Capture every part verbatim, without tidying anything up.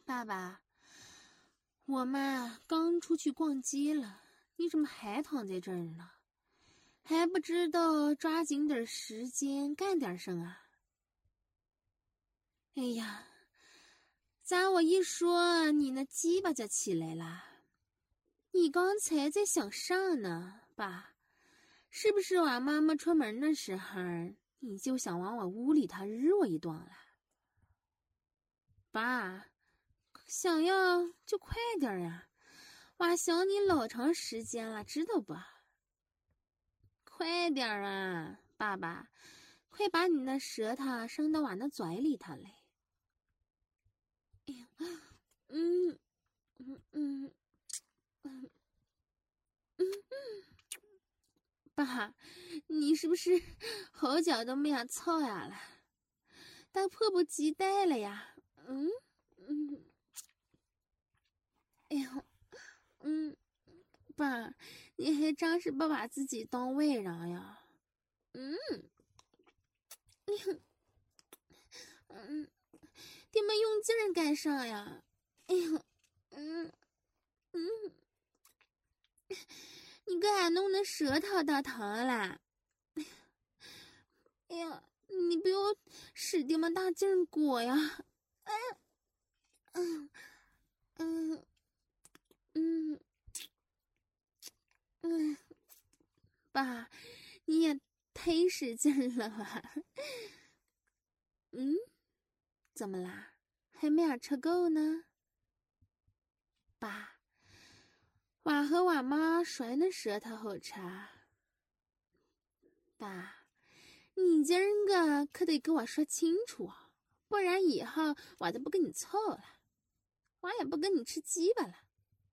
爸爸，我妈刚出去逛街了，你怎么还躺在这儿呢？还不知道抓紧点时间干点什么啊？哎呀，咋我一说你那鸡巴就起来了？你刚才在想啥呢，爸？是不是我妈妈出门的时候，你就想往我屋里头日我一顿了？爸，想要就快点呀！我想你老长时间了，知道不？快点啊，爸爸，快把你那舌头伸到我那嘴里头来！哎呀，嗯嗯嗯嗯嗯，爸，你是不是好久都没有操呀了？都迫不及待了呀！嗯嗯，哎呀，嗯，爸，你还真是不把自己当外人呀！嗯，嗯，你们用劲儿干啥呀？哎呀，嗯嗯，你给俺弄的舌头都疼了。哎呀，你不要使这么大劲儿裹呀！哎，嗯嗯嗯嗯，爸，你也忒使劲了吧？嗯，怎么啦？还没有吃够呢？爸，我和我妈谁的舌头好吃？爸，你今儿个可得给我说清楚啊，不然以后我就不跟你凑了，我也不跟你吃鸡巴了。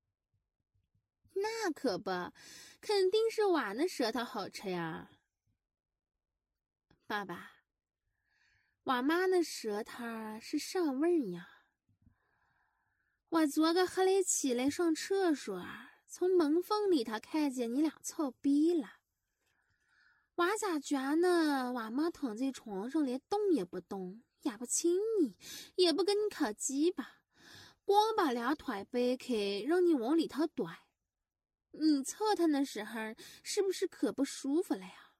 那可不，肯定是我的舌头好吃呀。爸爸，我妈的舌头是上味儿呀。我昨个后来起来上厕所，从门缝里头看见你俩操逼了。我咋觉呢？我妈躺在床上连动也不动，也不亲你，也不跟你烤鸡巴，光把两腿掰开，让你往里头怼。你操他那时候是不是可不舒服了呀？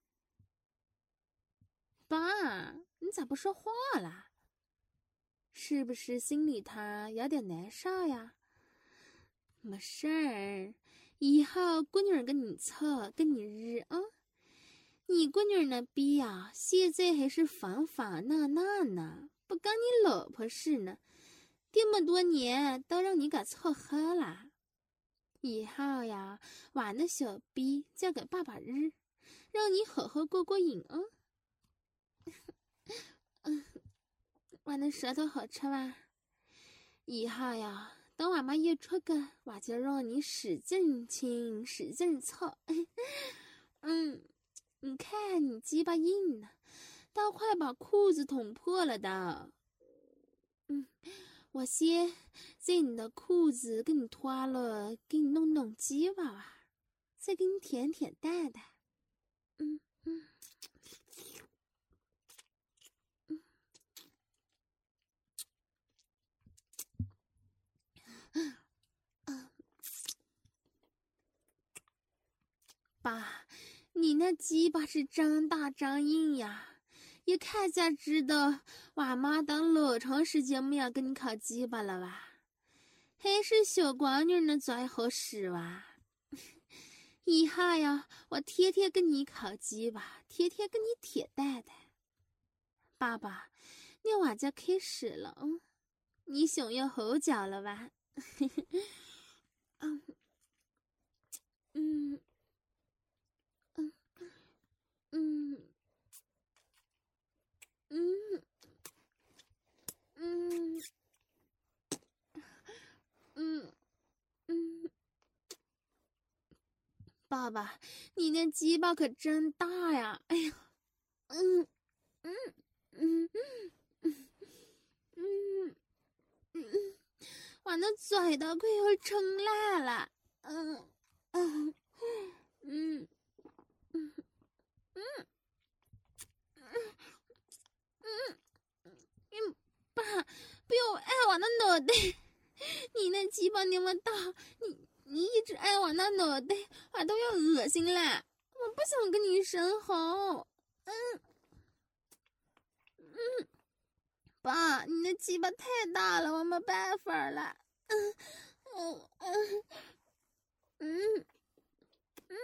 爸，你咋不说话了？是不是心里头有点难受呀？没事儿，以后姑娘跟你操，跟你日啊。你姑娘那逼啊，现在还是粉粉嫩嫩呢，不跟你老婆似呢。这么多年都让你给操黑了。以后呀，我那小逼交给爸爸日，让你好好过过瘾啊。嗯，我那舌头好吃吧？以后呀，等我妈一出个，我就让你使劲亲，使劲操。嗯，你看你鸡巴硬呢，都快把裤子捅破了的。嗯，我先在你的裤子给你脱了，给你弄弄鸡巴啊，再给你舔舔蛋蛋。嗯嗯嗯嗯，爸，你那鸡巴是真大真硬呀，一看就知道我妈等老长时间没有跟你烤鸡巴了吧？还是小姑娘的嘴好使哇！以后呀，我天天跟你烤鸡巴，天天跟你舔蛋蛋。爸爸，那我就开始了，嗯，你想要好久了吧？嗯嗯嗯嗯嗯嗯嗯嗯，爸爸，你那鸡巴可真大呀！哎呀，嗯嗯嗯嗯嗯嗯，我那嘴都快要撑烂了。嗯嗯嗯嗯嗯嗯，爸，不要按我的脑袋！ 你那鸡巴那么大，你你一直挨我那脑袋，我都要恶心了。我不想跟你生好。嗯嗯，爸，你那鸡巴太大了，我没办法了。嗯嗯嗯嗯嗯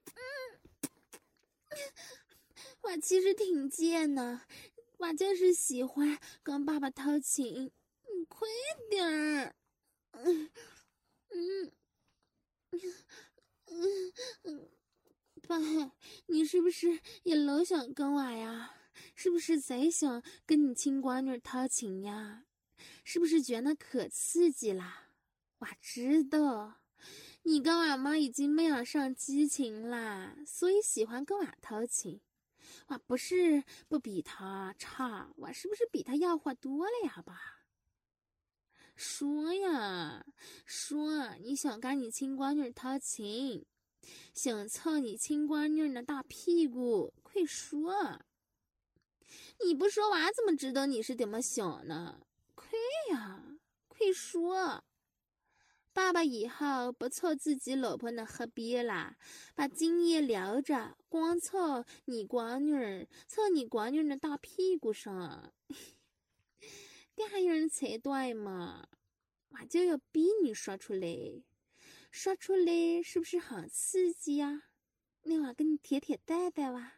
嗯，我其实挺贱的，我就是喜欢跟爸爸偷情。你快点儿。嗯嗯嗯嗯，爸，你是不是也老想跟我呀？是不是贼想跟你亲闺女偷情呀？是不是觉得可刺激啦？我知道，你跟我妈已经没有上激情啦，所以喜欢跟我偷情。我不是不比他差，我是不是比他要货多了呀，爸？说呀，说你想跟你亲闺女偷情，想蹭你亲闺女的大屁股，快说！你不说，我怎么知道你是怎么想呢？快呀，快说！爸爸以后不凑自己老婆的黑逼啦，把精液留着，光凑你闺女，凑你闺女的大屁股上。这样才对嘛！我就要逼你说出来，说出来是不是很刺激呀？那我给你舔舔蛋蛋哇！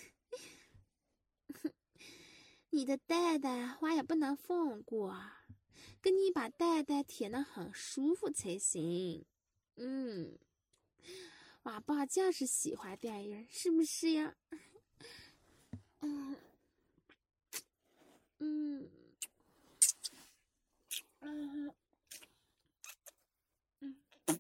你的蛋蛋我也不能放过，跟你把蛋蛋舔得很舒服才行。嗯，我爸就是喜欢电影，是不是呀？嗯嗯嗯嗯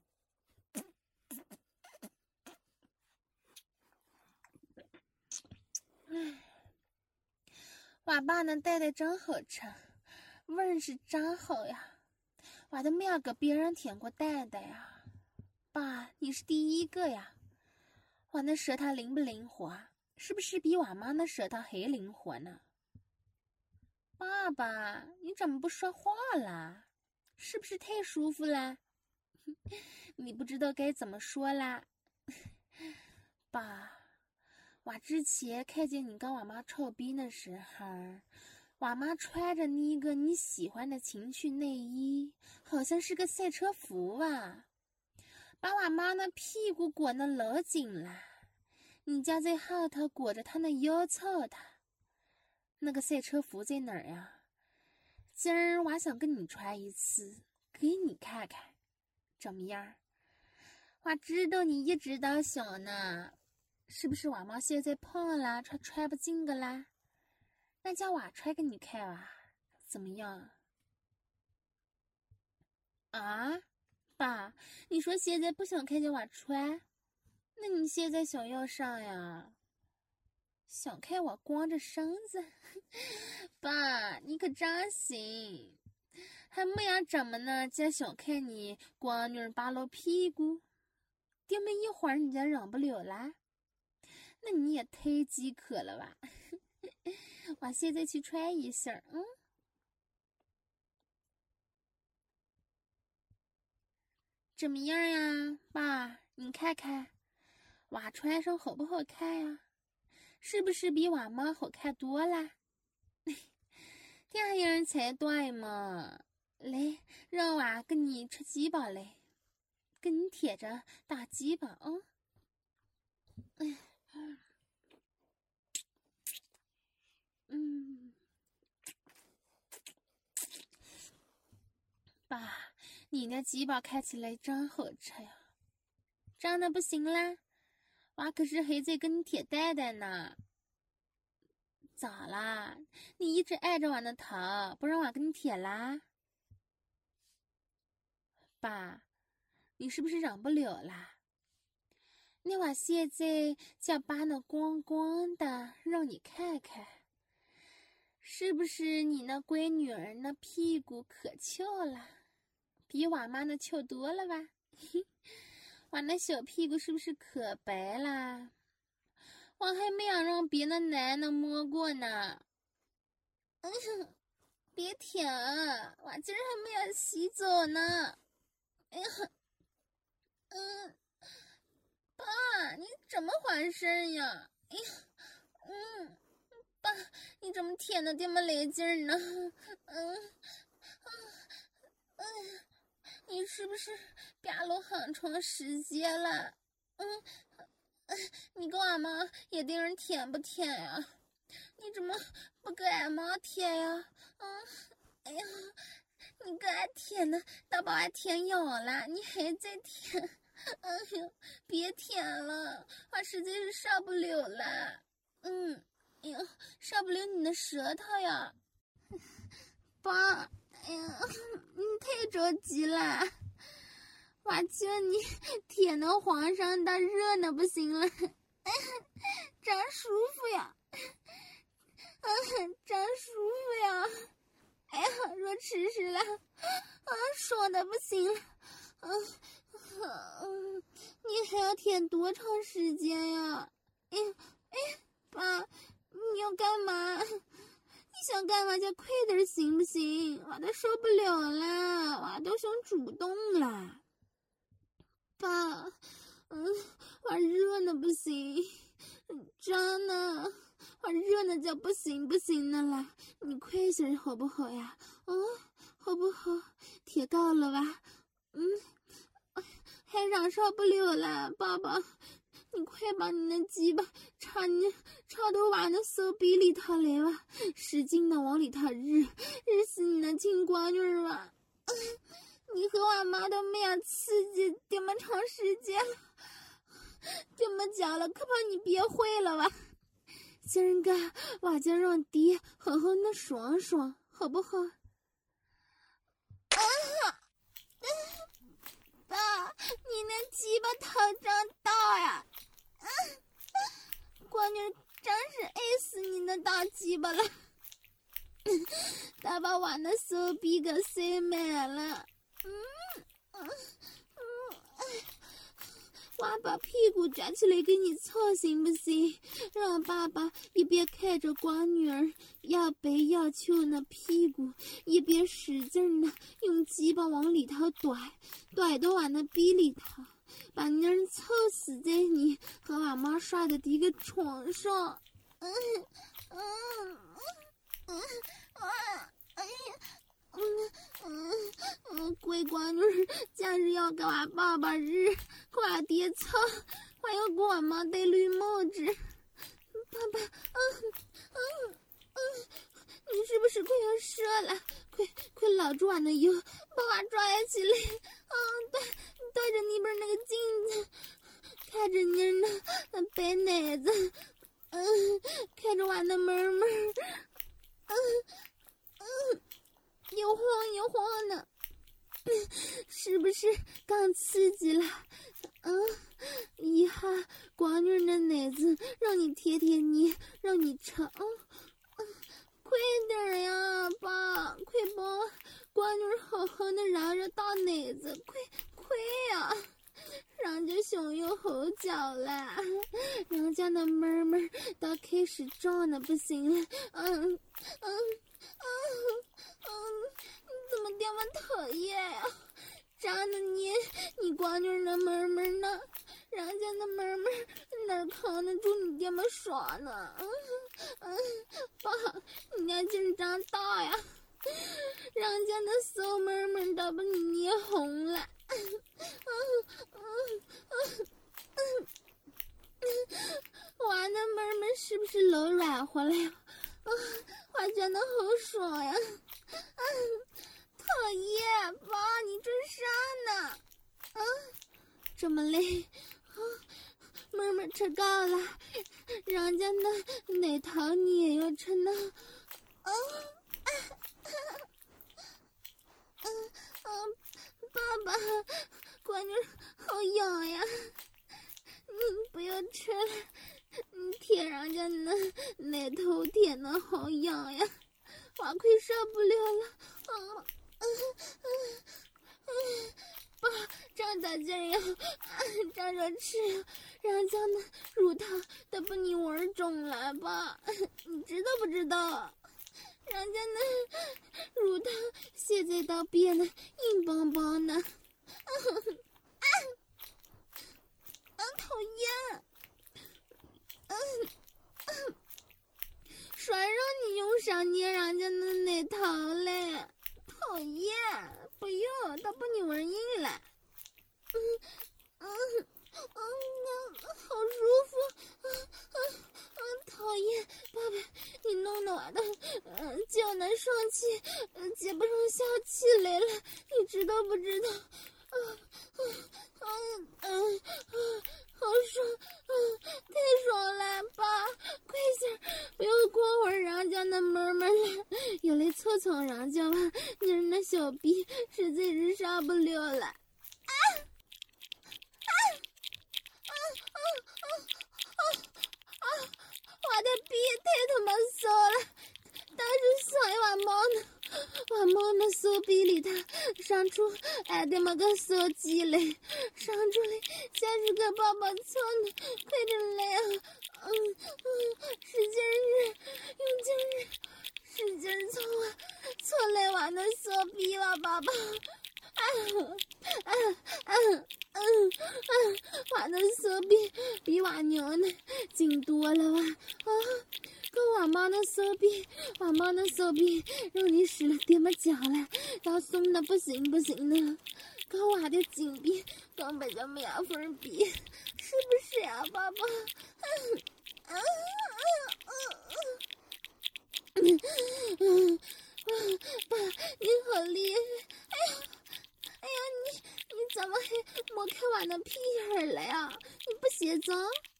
嗯，我爸那蛋蛋真好吃，味儿是真好呀！我都没有给别人舔过蛋蛋呀。爸，你是第一个呀！我那舌头灵不灵活？是不是比我妈那舌头还灵活呢？爸爸，你怎么不说话啦？是不是太舒服了？你不知道该怎么说啦？爸，我之前看见你跟我妈臭逼的时候，我妈穿着那个你喜欢的情趣内衣，好像是个赛车服啊，把我妈那屁股裹得老紧了。你家在后头裹着她那腰凑她。那个赛车服在哪儿呀？今儿我想跟你穿一次，给你看看，怎么样？我知道你一直都想呢，是不是我妈现在胖了，穿穿不进个啦？那叫我穿给你看啊，怎么样？啊，爸，你说现在不想看见我穿，那你现在想要啥呀？想看我光着身子？爸，你可真行，还没有怎么呢，就想看你光女扒露屁股，这么一会儿你就忍不了啦？那你也太饥渴了吧！我现在去穿一下，嗯，怎么样呀，爸？你看看，我穿上好不好看呀？是不是比我妈好看多了？这样才对嘛！来，让我跟你吃鸡巴来，跟你舔着大鸡巴啊！哎，嗯，爸，你那鸡巴看起来真好吃呀！真的不行啦，我可是还在跟你舔蛋蛋呢。咋啦？你一直挨着我的头，不让我跟你舔啦？爸，你是不是忍不了啦？那我现在就把那光光的让你看看，是不是你那闺女儿那屁股可翘了，比我妈那翘多了吧？我那小屁股是不是可白啦？我还没有让别的男的摸过呢。嗯，别舔啊！我今儿还没有洗澡呢。 哎呀，嗯，爸，你怎么回事呀？哎呀，嗯，爸，你怎么舔的这么来劲呢？嗯，嗯，你是不是憋了很长时间了？嗯，你给俺妈也定人舔不舔呀？你怎么不给俺妈舔呀？嗯，哎呀，你给俺舔的，大宝还舔咬了，你还在舔？哎呀，别舔了，我实在是受不了了。嗯，哎呀，受不了你的舌头呀，爸。哎呀，你太着急了，我求你舔的皇上的热的不行了，真舒服呀，嗯，真舒服呀。哎呀，若吃屎了，啊，爽的不行了，嗯嗯，你还要舔多长时间呀？哎哎，爸，你要干嘛？你想干嘛就快点行不行？我都受不了了，我都想主动了。爸，嗯，我热的不行，真的，我热的就不行不行的了。你快些好不好呀？嗯，好不好？贴够了吧？嗯，还忍受不了了，爸爸。你快把你的鸡巴插你插到我的手臂里头来吧，使劲的往里头日，日死你的亲闺女吧！你和我妈都没有刺激这么长时间了，这么久了，可怕你憋坏了吧？今儿个我就让爹好好的爽爽，好不好？啊！爸，你那鸡巴头真大呀！啊，闺女真是爱死你那大鸡巴了，他把我那手臂给塞满了。嗯嗯嗯，我把屁股夹起来给你擦行不行？让爸爸一边看着闺女儿要白要翘那屁股，一边使劲的用鸡巴往里头怼，怼到我那逼里头，把那人操死在你和我妈睡的第一个床上。嗯嗯嗯啊！哎呀！嗯嗯嗯，乖闺女，假日要给我爸爸日，给我爹操，我要给我妈戴绿帽子。爸爸，嗯嗯嗯，你是不是快要射了？快快搂住我的腰，把我抓起来。嗯，对，对着那边那个镜子，看着你那那白奶子，嗯，看着我的妹妹，嗯嗯。又晃又晃的，是不是刚刺激了？嗯，一下闺女的奶子让你贴贴你，让你尝。嗯嗯，快点呀，爸，快帮闺女好好的揉揉大奶子，快快呀！人家想要好久了，人家的妹妹都开始胀的不行了。嗯嗯嗯嗯，你怎么这么讨厌呀？长得你你闺女的妹妹呢？人家的妹妹哪扛得住你这么耍呢？嗯嗯，爸，你家劲长大呀！人家的小妹妹都把你捏红了。嗯嗯嗯嗯嗯，我的妹妹是不是老软和了呀？啊，我觉得好爽呀！啊，讨厌，爸，你真傻呢！啊，这么累，啊，妹妹吃够了，人家的奶头你也要吃呢。啊啊嗯嗯，爸爸，闺女好痒呀！你不要吃了，你舔人家那奶头舔的好痒呀，我快受不了了。啊嗯嗯嗯，爸，长大劲呀，长着吃，人家的乳头都把你玩肿了，爸，你知道不知道？人家那乳头现在都变得硬邦邦的， 啊啊！讨厌！嗯嗯，谁让你用手捏人家的奶头嘞？讨厌！不要，他把你玩硬了。嗯嗯嗯，好舒服。嗯嗯嗯，讨厌！爸爸，你弄得我的嗯脚难上气，嗯接不上下气来了，你知道不知道？嗯嗯嗯嗯嗯，好爽！嗯，太爽了，爸，快些，不要光玩人家的妹妹了，要来蹭蹭人家吧，你那小逼实在是受不了了。啊啊啊啊啊啊啊！我的逼太他妈骚了，但是想要我猫呢，我猫的手臂里头生出俺的么个手机来，生出来像是个棒棒糖呢，快点来啊！嗯嗯，使劲儿，用劲儿，使劲儿搓啊，搓来我的手臂吧，爸爸。啊啊啊啊啊！我的手臂比我娘的紧多了哇！啊，跟我妈的手臂，我妈的手臂让你使了这么久了，要松的不行不行的，跟我的紧逼根本就没有法比，是不是呀、啊，爸爸？嗯嗯嗯嗯嗯嗯，爸，你好厉害！哎呀！哎呀，你你怎么还摸开我的屁眼了呀？你不嫌脏？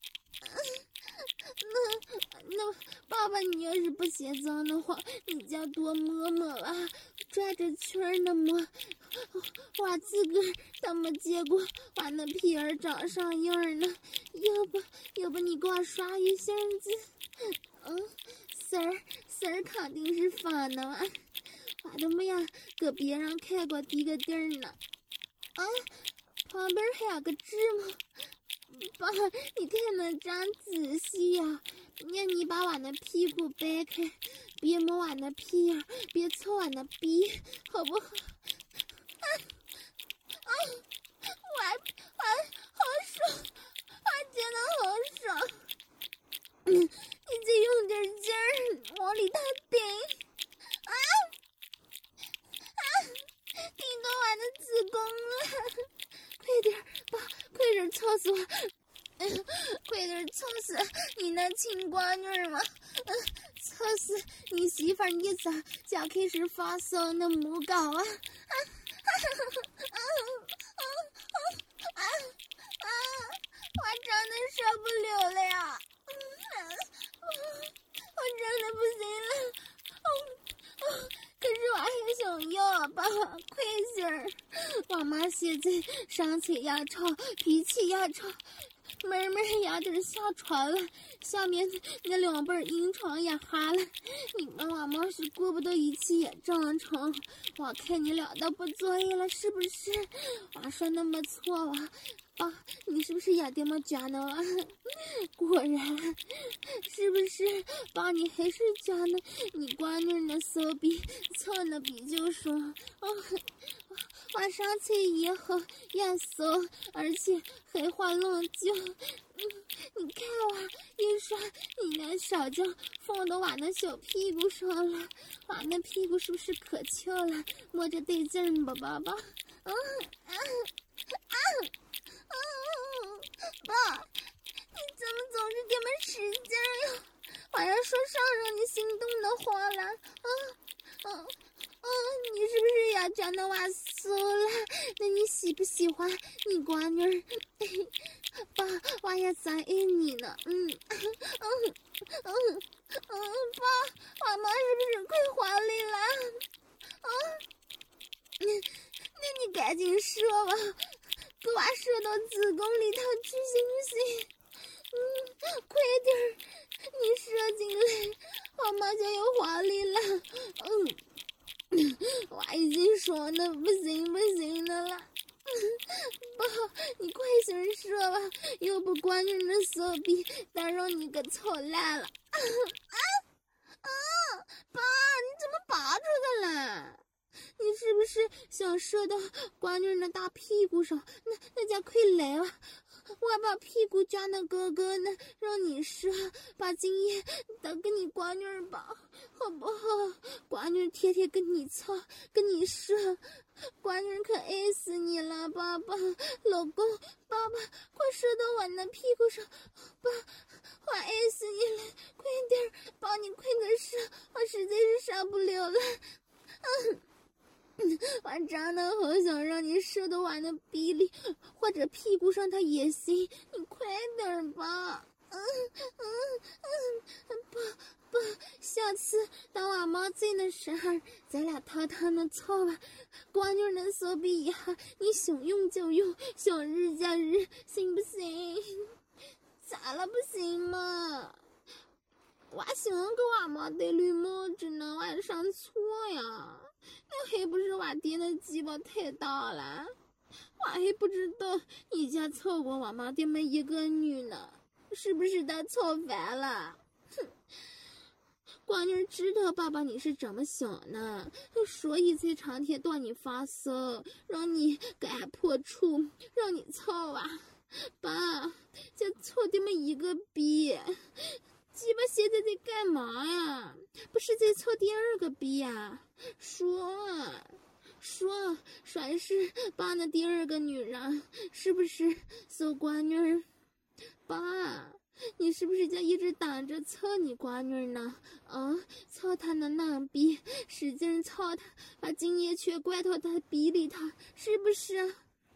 那那爸爸，你要是不嫌脏的话，你就多摸摸吧，转着圈儿的摸。我自个儿都没见过我那屁眼长上样呢。要不要不你给我刷一下子？嗯，丝儿丝儿肯定是反的嘛。我都没有给别人看过这个地儿呢。啊，旁边还有个痣吗？爸，你看得真仔细呀、啊！那你把我的屁股掰开，别摸我的屁眼，别搓我的逼，好不好？啊啊！我我好爽，我真的好爽。嗯，你再用点劲儿往里头顶。啊！啊！顶到我的子宫了！快点，爸，快点操死我！嗯，快点操死你那亲闺女嘛！嗯，操死你媳妇儿！你咋就开始发烧那母狗啊？啊啊啊啊啊啊！我真的受不了了呀！嗯，我真的不行了！嗯。可是我还想要爸，快些儿！我妈现在生气也吵，脾气也吵，妹妹也点下床了，下面那两辈阴床也哈了。你们我妈是顾不得一切也正常，我看你俩都不作业了，是不是？我说那么错啊？爸，你是不是也这么觉得啊？果然，是不是？爸，你还是觉得你闺女的手臂操的比较爽。哦，我上次也好也骚，而且还花浪久。嗯，你看我一刷，你那手就放到我那小屁股上了，我那屁股是不是可翘了？摸着得劲儿吧，爸爸。嗯啊啊！嗯，爸，你怎么总是这么使劲儿呀？我要说上让你心动的话了。啊啊啊！你是不是也觉得我骚了？那你喜不喜欢你闺女？爸，我也在爱你呢。嗯嗯嗯嗯，爸，我妈是不是快怀里了？啊，那那你赶紧说吧。给我射到子宫里头去，行不行？嗯，快点儿，你射进来，我妈就要怀里了。嗯，我已经说的不行不行的了。爸，你快点射吧，要不关着那手臂，得让你给操烂了。啊啊啊！爸，你怎么拔出来了？ 你是不是想射到瓜女儿的大屁股上？那那家快来啊！我把屁股夹那哥哥呢，让你射，把精液打给你瓜女儿吧，好不好？瓜女儿天天跟你操，跟你射，瓜女儿可爱死你了，爸爸，老公，爸爸，快射到我那屁股上，爸，我爱死你了，快点，爸，你快点射，我实在是受不了了，嗯。我真的好想让你射到我的鼻里或者屁股上，它也行，你快点吧。嗯嗯嗯，不不，下次当我妈在的时候，咱俩偷偷的操吧。瓜女的手臂以后，你想用就用，想日就日，行不行？咋了不行嘛？我想给我妈戴绿帽子呢，我还上错呀。那还不是我爹的鸡巴太大了，我还不知道你家操过我妈的每一个女呢，是不是他操烦了？哼，瓜女知道爸爸你是怎么想的，所以才常天对你发骚，让你干破处，让你操啊！爸，就操这么一个逼。鸡巴现在在干嘛呀？不是在操第二个逼呀？说啊，说，说是爸那第二个女人是不是小瓜女儿？爸，你是不是在一直挡着操你瓜女儿呢？啊，操她的那逼，使劲操她，把精液全灌到她鼻里头，是不是？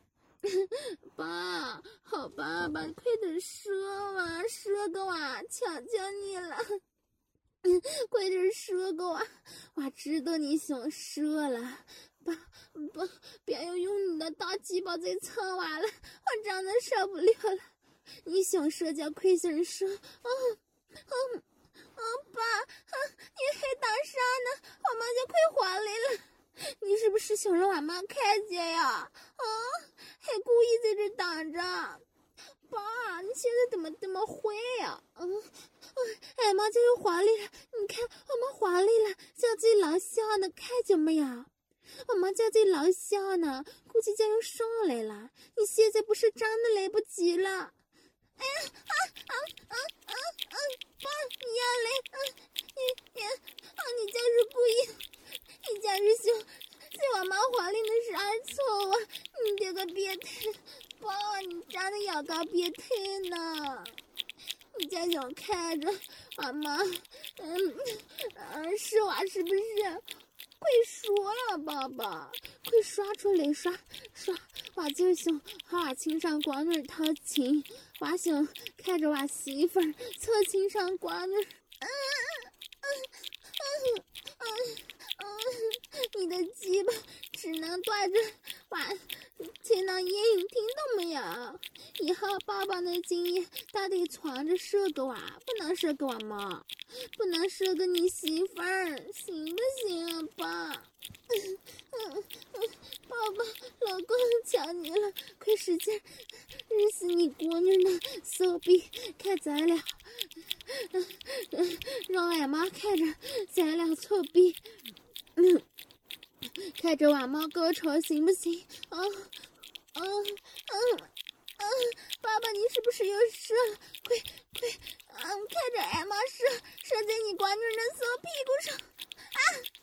爸，好爸爸，快点射嘛，射个我，求求你了，快点射个我，我知道你想射了，爸，不，别要用你的大鸡巴再操我了，我真的受不了了，你想射就快点射，啊，啊，啊，爸，啊，你还打啥呢？我妈就快回来了。你是不是想让俺妈看见呀？啊，还故意在这挡着，爸，你现在怎么这么坏呀？嗯，俺妈就要回来了，你看我们回来了，就在楼下呢，看见没有？我们就在楼下呢，估计就要上来了。你现在不是真的来不及了？哎呀啊啊啊啊啊！爸，你要来？啊，你你啊，你就是故意。你家是想在我妈怀里的时候操我，你这个变态！爸，你真的有个变态呢！你家想看着我妈，嗯嗯，是我是不是？快说呀，爸爸，快刷出来刷刷！我就想和我亲上瓜女偷情，我想看着我媳妇儿侧亲上瓜女。嗯嗯嗯嗯嗯，你的鸡巴只能对着我才能硬，听到没有？以后爸爸的精液他得藏着射给我，不能射给我妈，不能射给你媳妇儿，行不行啊，爸？嗯嗯嗯，爸爸，老公，求你了，快使劲日死你姑娘的手臂，看咱俩，嗯嗯，让俺妈看着咱俩臭逼。嗯，看着俺妈高潮行不行？啊啊啊啊！爸爸，你是不是又射了？快快，啊！看着俺妈射射在你瓜女的小屁股上，啊！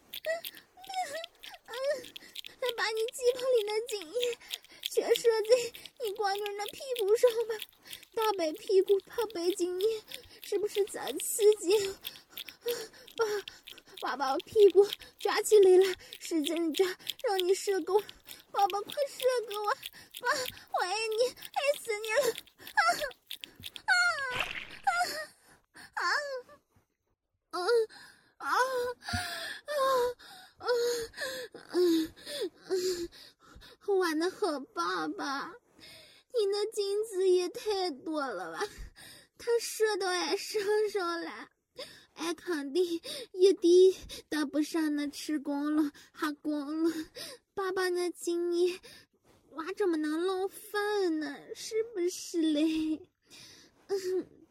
嗯、啊，把你鸡巴里的精液全射在你瓜女的屁股上吧，大白屁股泡白精液，是不是咱刺激？啊，爸。爸爸，我屁股抓起来了，使劲抓，让你射给我，爸爸，快射给我，爸，我爱你，爱死你了，啊啊啊啊啊啊啊啊！我的好爸爸，你的精子也太多了吧，他射到俺身上了。俺肯定一滴都不剩的吃光了，还光了。爸爸的精液，我怎么能浪费呢？是不是嘞？嗯。